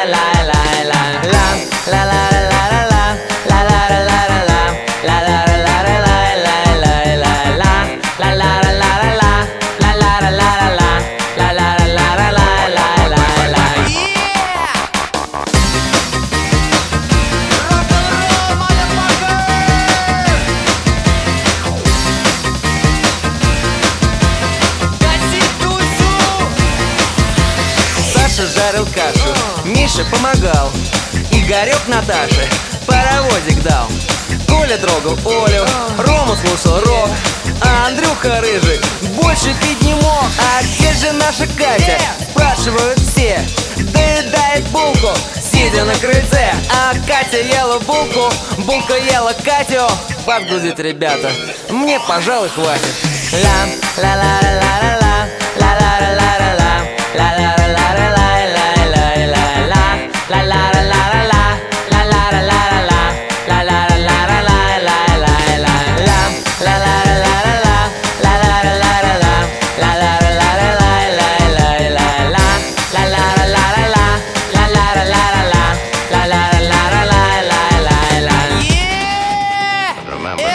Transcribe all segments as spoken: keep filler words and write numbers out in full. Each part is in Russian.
Саша жарил кашу, Миша помогал, Игорек Наташе паровозик дал. Коля трогал Олю, Рома слушал рок, а Андрюха рыжий больше пить не мог. А где же наша Катя? Спрашивают все. Доедает булку, сидя на крыльце. А Катя ела булку, булка ела Катю. Подгрузит, ребята, мне, пожалуй, хватит. Ла ла ла ла ла ла ла ла ла ла ла ла ла ла ла ла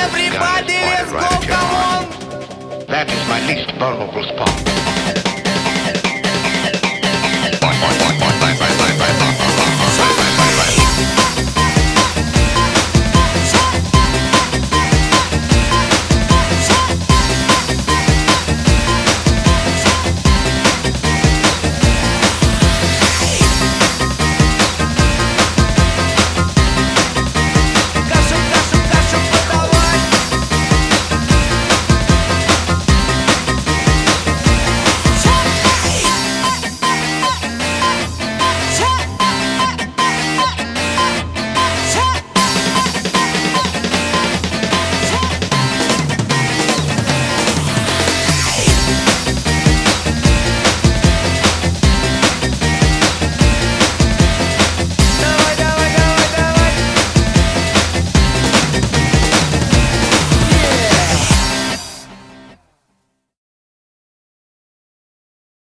That is my least vulnerable spot.